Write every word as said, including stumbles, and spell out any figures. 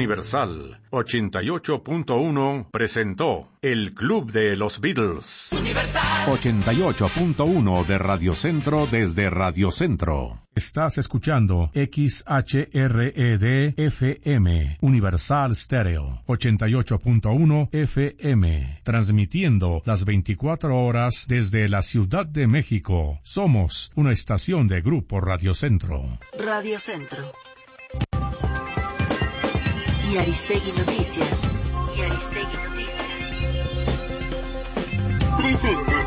Universal ochenta y ocho punto uno presentó El Club de los Beatles. Universal ochenta y ocho punto uno de Radio Centro desde Radio Centro. Estás escuchando X H R E D F M, Universal Stereo, ochenta y ocho punto uno F M, transmitiendo las veinticuatro horas desde la Ciudad de México. Somos una estación de Grupo Radio Centro. Radio Centro. Y Aristegui Noticias. Y Aristegui Noticias. Presenta.